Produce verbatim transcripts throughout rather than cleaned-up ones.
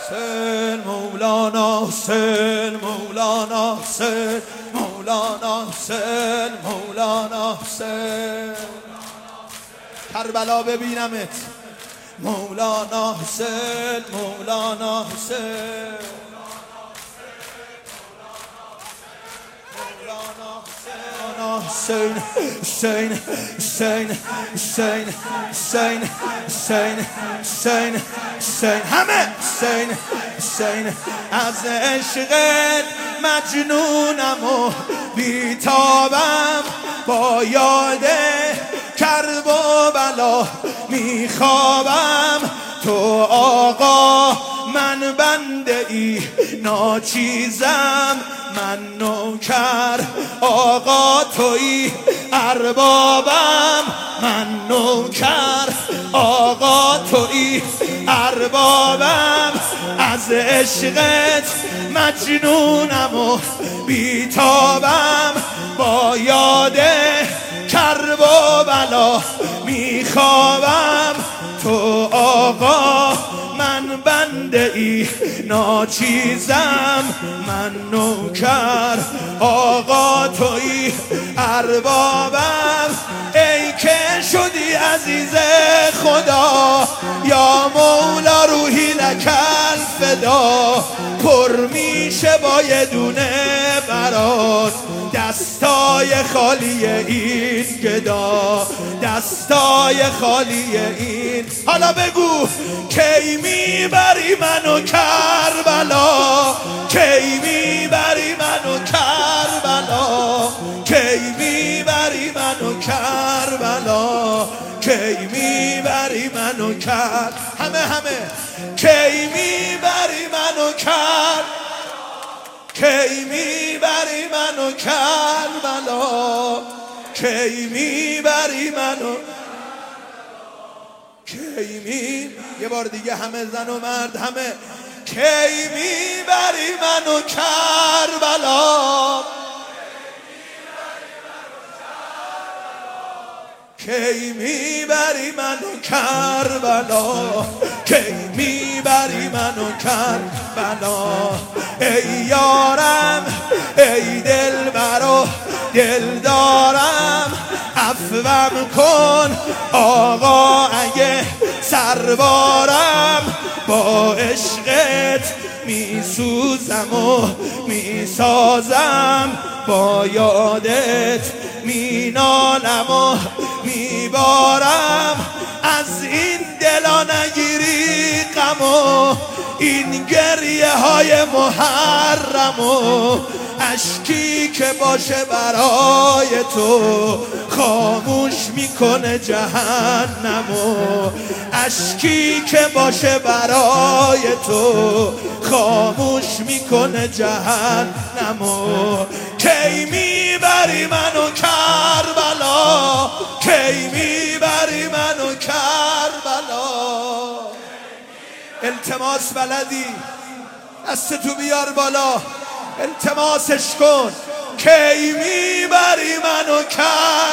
حسین مولانا حسین مولانا حسین مولانا حسین مولانا حسین کربلا ببینمت مولانا حسین مولانا حسین حسین حسین حسین حسین حسین حسین حسین حسین همه حسین حسین از عشقت مجنونم و بیتابم با یاد کرب و بلا میخوابم تو آقا من بنده ای ناچیزم من نوکر آقا تویی اربابم من نوکر آقا تویی اربابم از عشقت مجنونم و بیتابم با یاد کرب و بلا میخوابم تو آقا من بنده ای ناچیزم من نوکر آقا تویی اربابم ای که شدی عزیز خدا یا مولا روحی لکل فدا پر میشه با یه دونه برات دستای خالی این گدا دستای خالی این حالا بگو کی میبری منو کربلا کی میبری منو کربلا کی میبری منو کربلا کی میبری منو کر همه همه کی میبری منو کر کی میبری منو کربلا کی میبری منو کی می یه بار دیگه همه زن و مرد همه کی میبری منو کربلا کی میبری منو کربلا کی میبری منو کربلا ای یارم ای دلبرو دلدارم عفوم کن آقا اگه سربارم با عشقت میسوزم و میسازم با یادت مینالم و میبارم از این دلا نگیری غم و این گریه های محرم و اشکی که باشه برای تو خاموش میکنه جهنم و اشکی که باشه برای تو خاموش میکنه جهنم و کی میبری منو کربلا کی میبری منو کربلا التماس بلدی دست تو بیار بالا التماسش کن کی میبری منو کر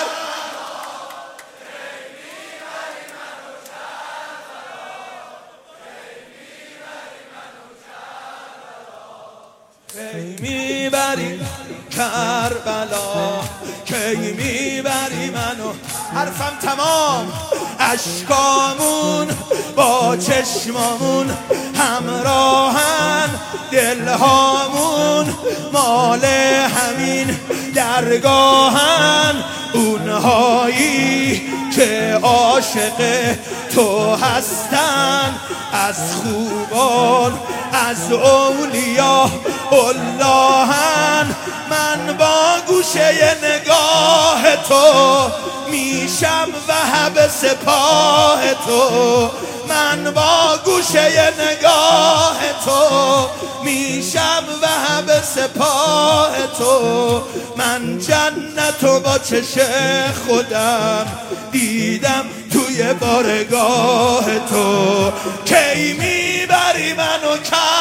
کی میبری کربلا کی میبری منو حرفم تمام اشکامون با چشمامون همراهن دلهامون مال همین درگاهن اونهایی که عاشق تو هستن از خوبان از اولیا اللهن من با گوشه نگاه تو میشم وهب سپاه تو من با گوشه نگاه تو میشم وهب سپاه تو من جنتو با چش خودم دیدم توی بارگاه تو کی میبری منو